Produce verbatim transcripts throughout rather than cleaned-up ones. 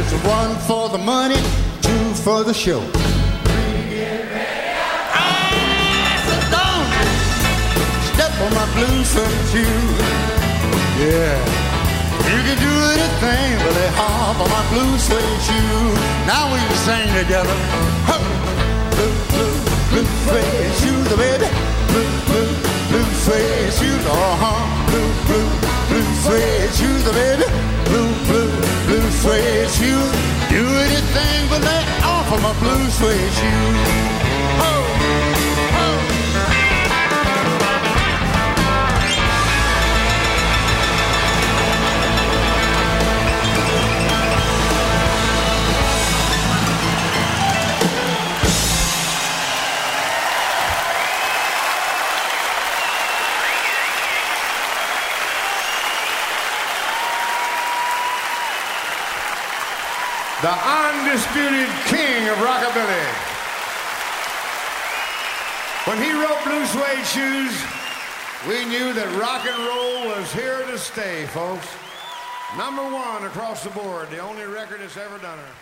It's one for the money, two for the show. On my blue suede shoes, yeah. You can do anything but lay hard on my blue suede shoes. Now we can sing together. Huh. Blue, blue, blue suede shoes, baby. Blue, blue, blue suede shoes, uh-huh. Blue, blue, blue suede shoes, baby. Blue, blue, blue suede shoes. Do anything but lay off of my blue suede shoes. Oh, oh. The undisputed king of rockabilly. When he wrote Blue Suede Shoes, we knew that rock and roll was here to stay, folks. Number one across the board, the only record that's ever done her.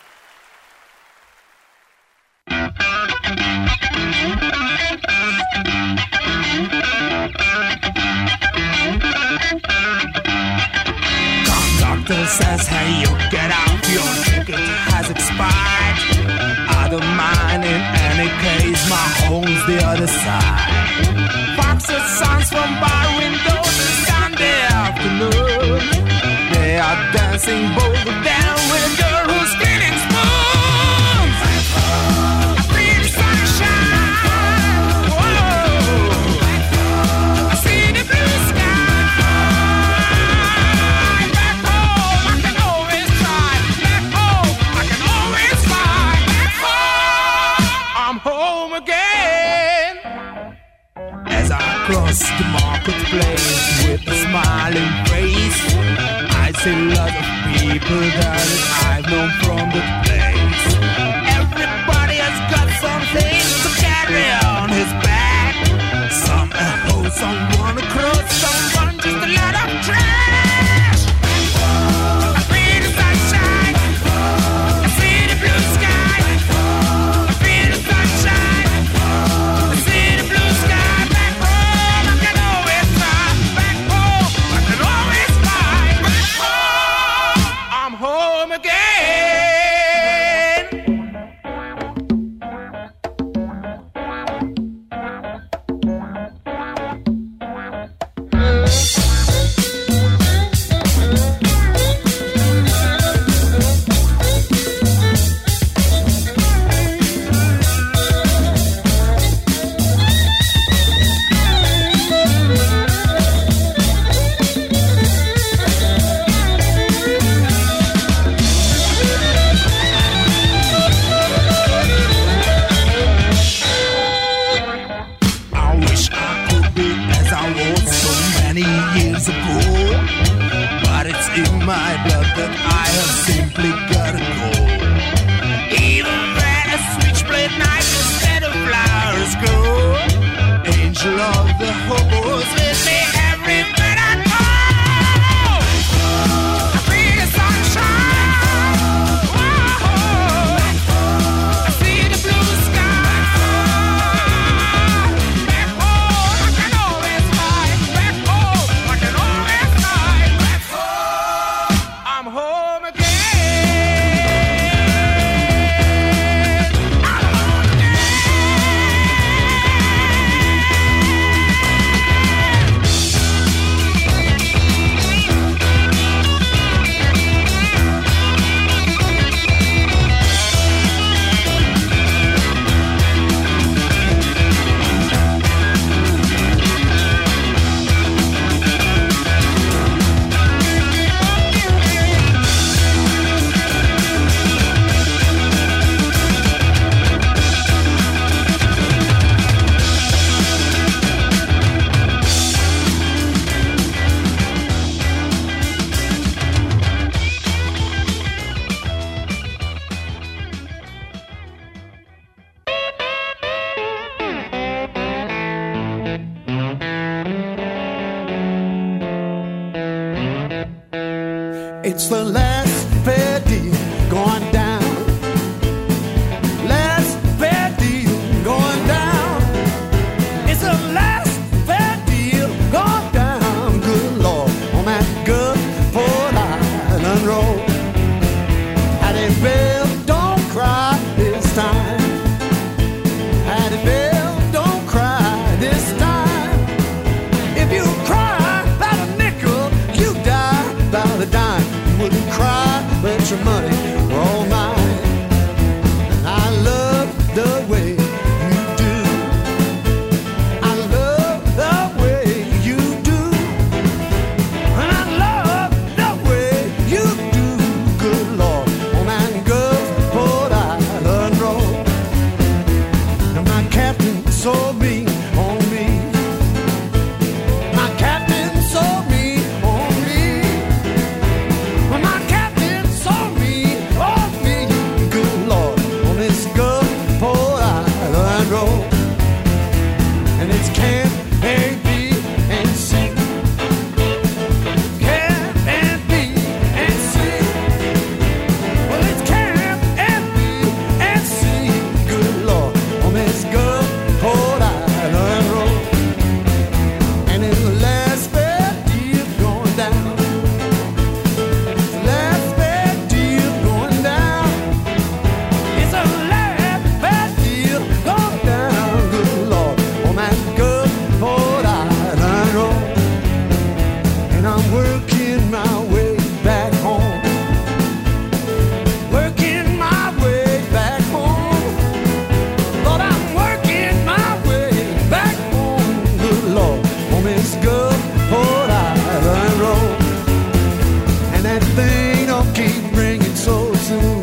Conductor says, hey, you get out, your ticket has expired. I don't mind in any case, my home's the other side. Foxes sounds from bar windows Sunday afternoon. They are dancing, both of them, with a girl who's spinning spoons. I feel the sunshine, whoa. I see the blue sky. Back home, I can always try. Back home, I can always fly. Back home, I'm home again. As I cross the marketplace with a smiling face, I see lots of people that I've known from the place. Everybody has got something to carry on his back. Some a hoe, someone a cross, someone just a lot of trash. I feel the sunshine, I see the blue sky. I feel the sunshine, I see the blue sky. Back home, I can always fly. Back home, I can always fly. Back home, I'm home again. I wish I could be as I was so many years ago, but it's in my blood that I have simply gotta go. Even when a switchblade knife instead of flowers grow, angel of the hobos with me everywhere I go. I feel the sunshine, whoa. I see the blue sky. Back home, I can always fly. Back home, I can always fly. Back home, I'm home again. I'm home again. It's the last fair deal going down. Last fair deal going down. It's the last fair deal going down. Good Lord, on that Gulfport Island road. Hattie Bell, don't cry this time. Hattie Bell, don't cry this time. If you cry about a nickel, you die about a dime. You wouldn't cry, but your money were all mine. And I love the way you do. I love the way you do. And I love the way you do. Good Lord, on that Gulfport Island road. And my captain sold me on me. My captain sold me on me. When my captain sold me on me. Good Lord, on this Gulfport Island road. And it's Camp A, B, and C. Camp and B and C. Well, it's Camp and B and C. Good Lord, on this Gulfport Island road. And it's the last fair deal going down. The last fair deal going down. It's a last fair deal going down. Good Lord, on that Gulfport Island road. And I'm working my way back home. Working my way back home. Lord, I'm working my way back home. Good Lord, on this Gulfport Island road. And that thing don't keep ringing so soon.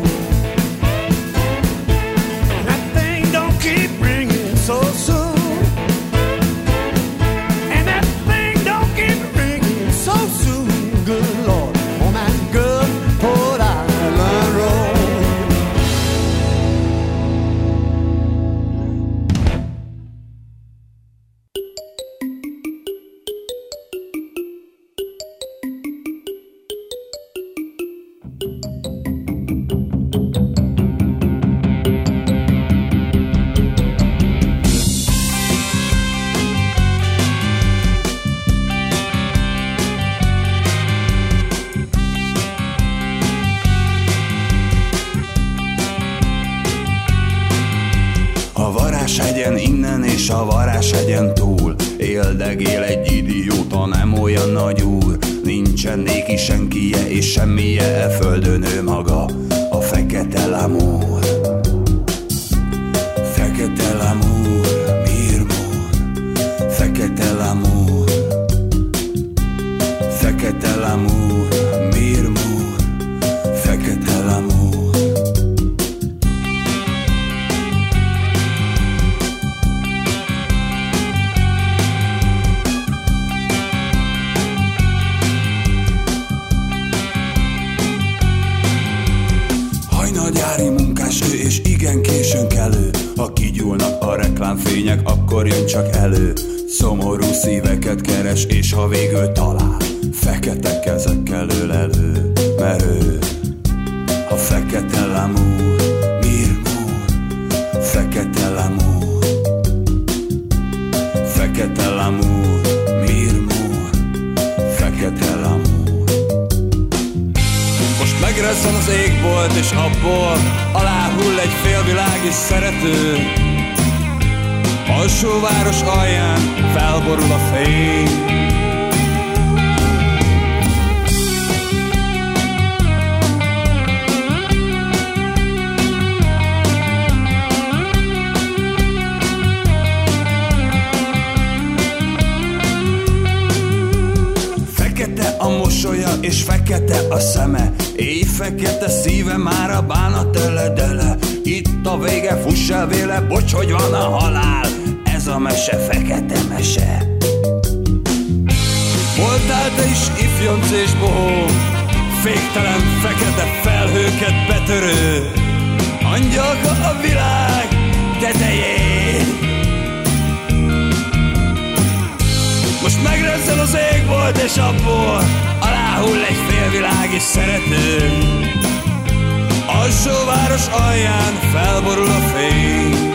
That thing don't keep ringing so soon. And that thing don't keep ringing so soon. Good Lord, on that Gulfport Island road. A Varázshegyen innen és a Varázshegyen túl éldegél egy idióta, nem olyan nagy úr. Nincsen néki senkije és semmije e földön, ő maga a fekete lemúr. Fekete lemúr, mirmúr. Fekete lemúr. Fekete lemúr, mirmúr. Fekete lemúr. Hajnalgyári munkás ő, és igen későn kelő. Ha kigyúlnak a reklámfények, akkor jön csak elő. Szomorú szíveket keres, és ha végül talál, fekete kezekkel öl elő. Mert ő a fekete lemúr, mirmúr. Fekete lemúr. Fekete lemúr, mirmúr. Fekete lemúr. Most megrezzen az égbolt, és abból aláhull egy félvilági szerető. Alsóváros alján felborul a fény. Fekete a mosolya és fekete a szeme, éj fekete szíve már a bánat eledele. Itt a vége, fuss el véle, bocs, hogy van a halál. Ez a mese fekete mese. Voltál te is ifjonc és bohóm, féktelen fekete felhőket betörő, angyalka a világ tetején. Most megrezzen az égbolt, és abból aláhull egy félvilági szerető. Alsóváros alján felborul a fény.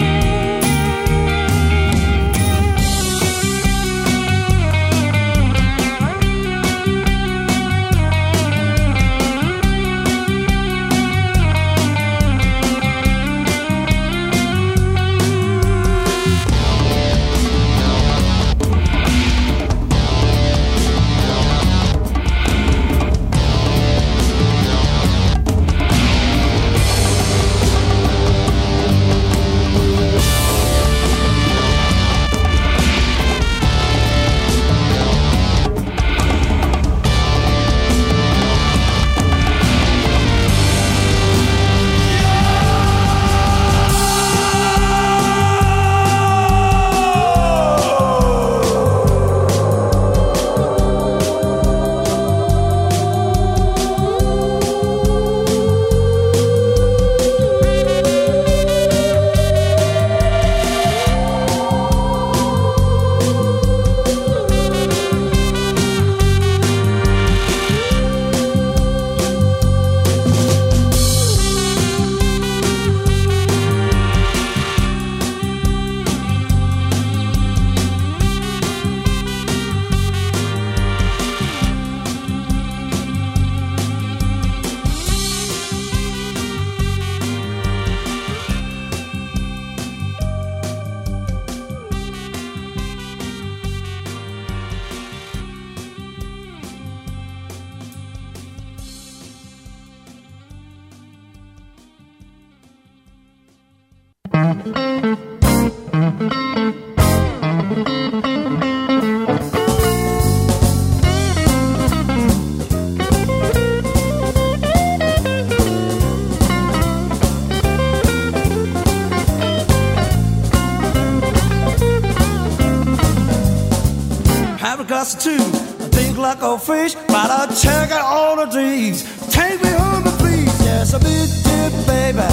Two, I think like a fish, but I'll check out all the dreams. Take me home, please. Yes, I miss you, baby.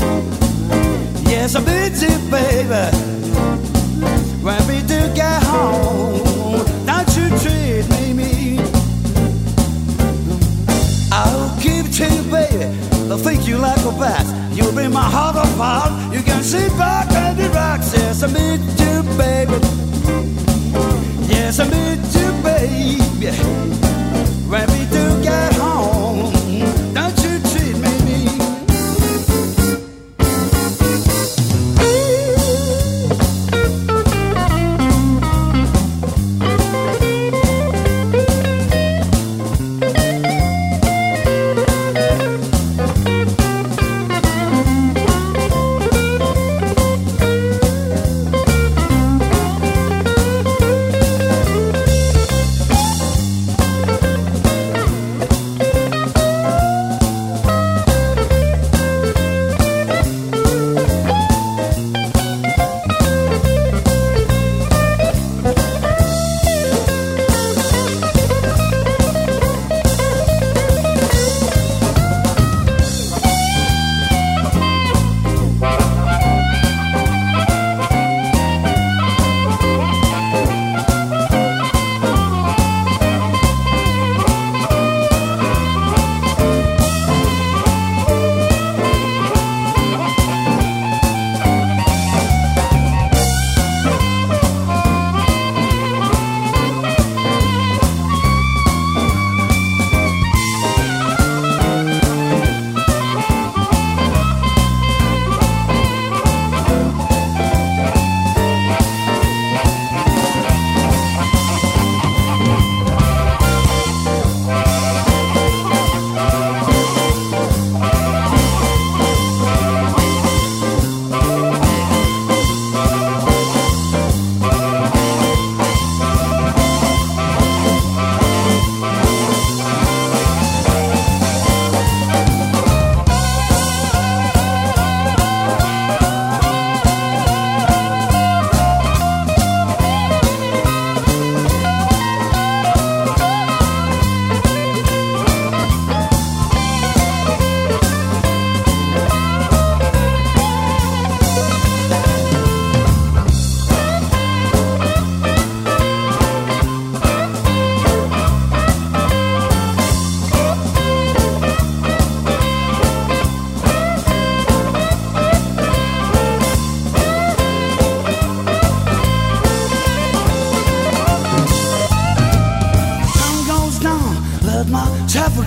Yes, I miss you, baby. When we do get home, don't you treat me mean. I'll give it to you, baby. I'll think you like a bat. You'll be my heart of heart. You can sit back and relax. Yes, I miss you, baby. Yes, I miss you, baby. When we do get home, don't you treat me mean.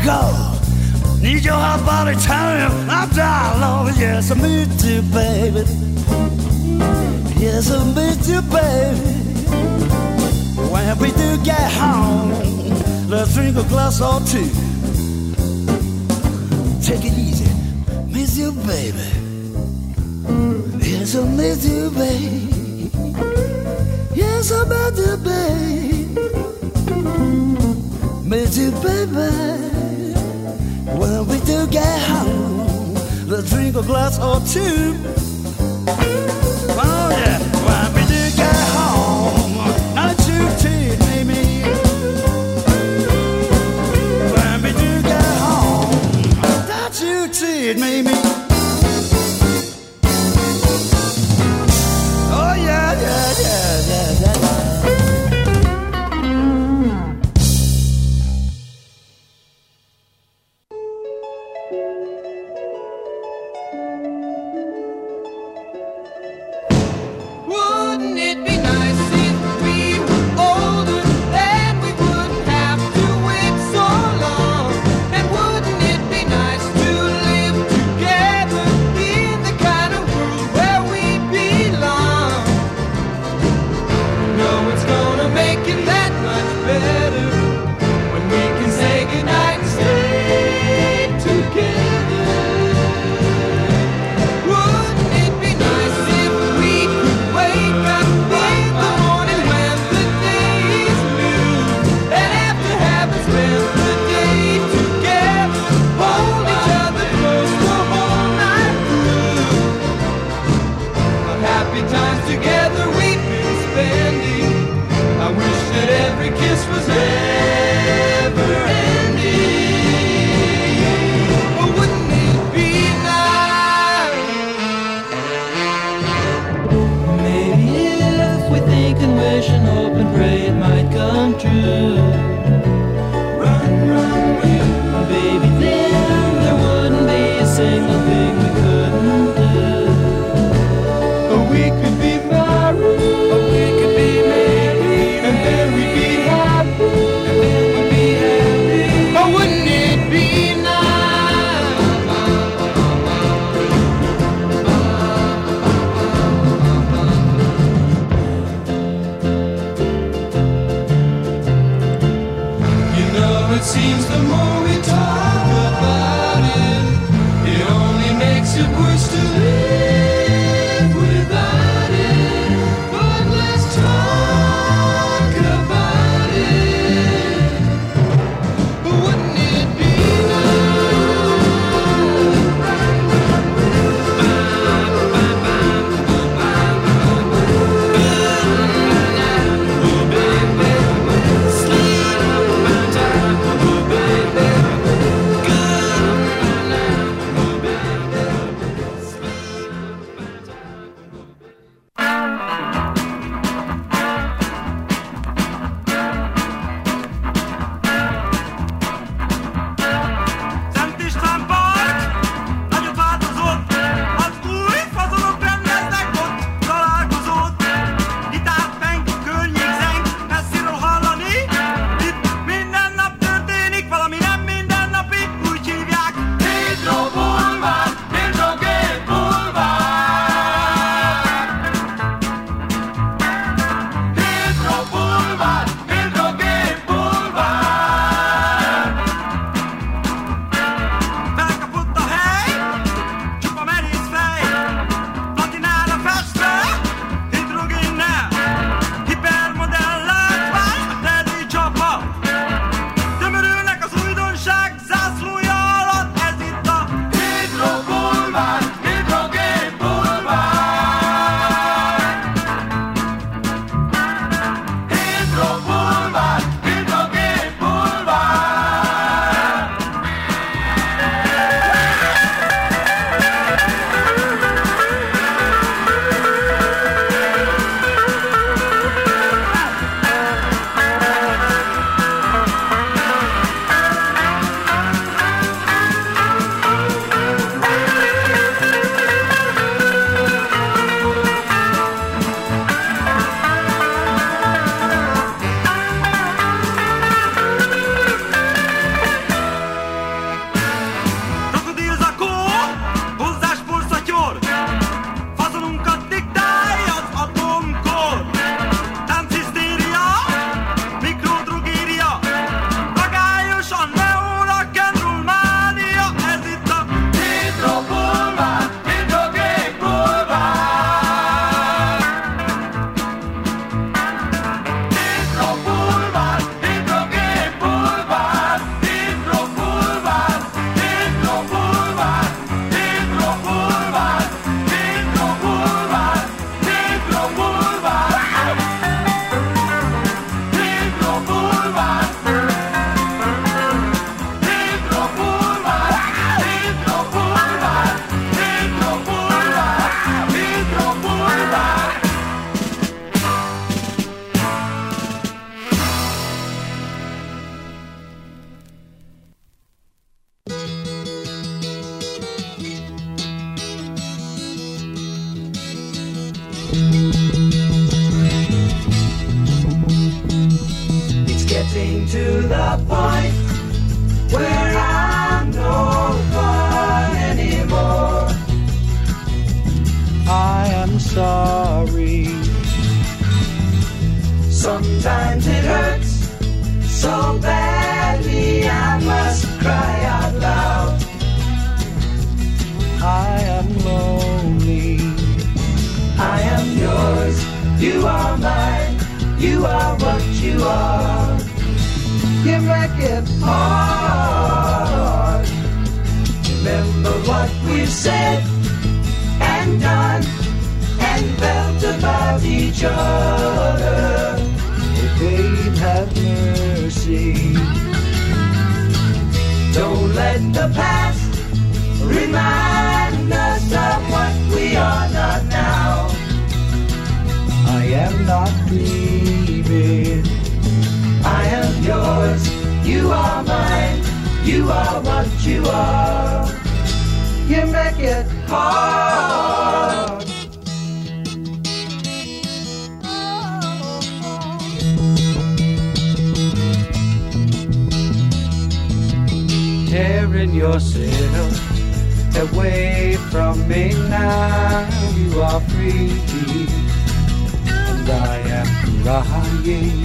go. Need your hot body telling I'm down low. Yes, I miss you, baby. Yes, I miss you, baby. When we do get home, let's drink a glass or two. Take it easy, miss you, baby. Yes, I miss you, baby. Yes, I miss you, baby. Miss you, baby. When we do get home, let's drink a glass or two. Oh yeah, when we do get home, not too tea, maybe. When we do get home, not too tea, maybe. Oh yeah, yeah, yeah, yeah, yeah, yeah. Baby getting to the point where I'm no fun anymore. I am sorry. Sometimes it hurts so badly I must cry out loud. I am lonely. I am yours. You are mine. You are what you are. You make it hard. Remember what we've said and done and felt about each other. Oh, babe, have mercy. Don't let the past remind us of what we are not now. I am not dreaming. I am yours. You are mine. You are what you are. You make it hard. Tearing yourself away from me now. You are free. And I am crying.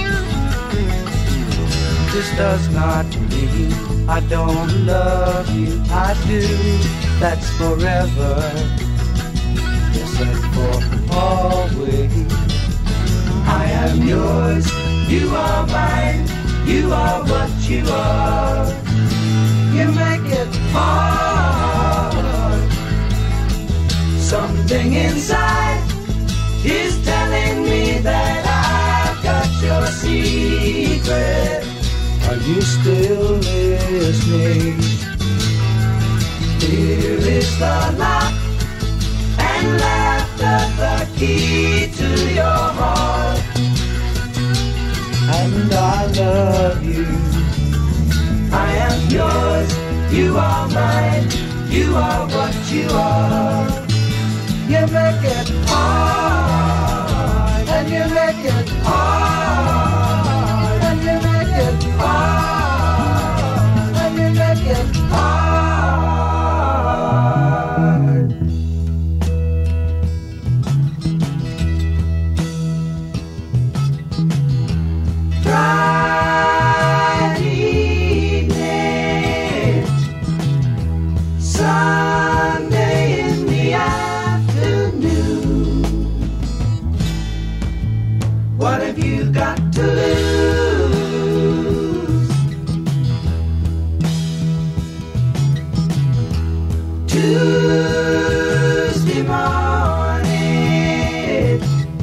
This does not mean I don't love you. I do. That's forever. Yes, and for always. I am yours. You are mine. You are what you are. You make it hard. Something inside is telling me that I've got your secret. Are you still listening? Here is the lock and laughter, the key to your heart. And I love you. I am yours. You are mine. You are what you are. You make it hard. And you make it hard. And you make it hard. And you make it hard. Friday evening, Sunday in the afternoon. What have you got to lose? Tuesday morning,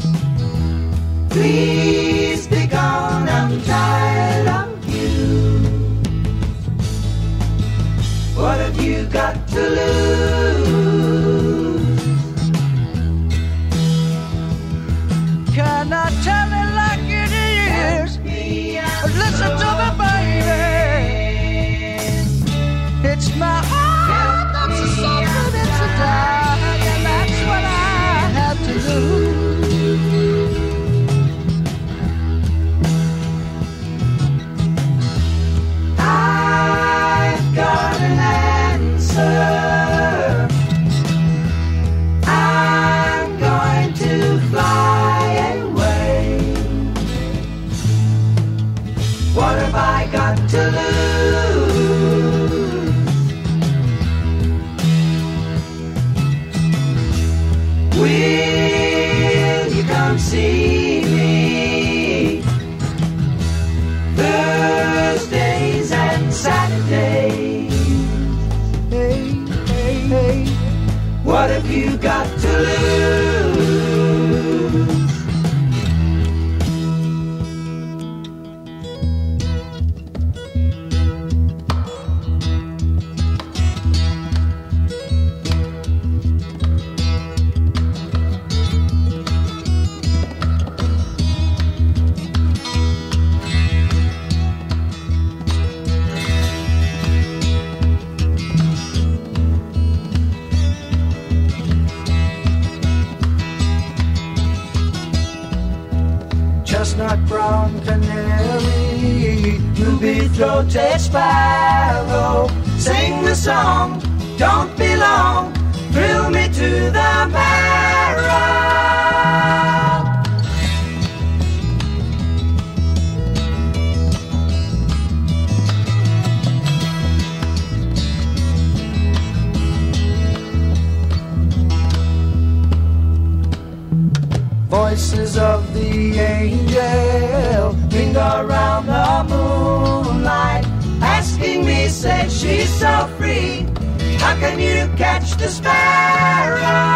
please be gone, I'm tired of you. What have you got to lose? Can I tell it like it is? Listen to me, baby. It's my heart that's a suffer, it's a die, and that's what I have to do. chestnut brown canary, ruby-throated sparrow. Sing the song, don't be long, thrill me to the marrow. Voices of the angel linger around the moonlight, asking me, say she's so free, how can you catch the sparrow?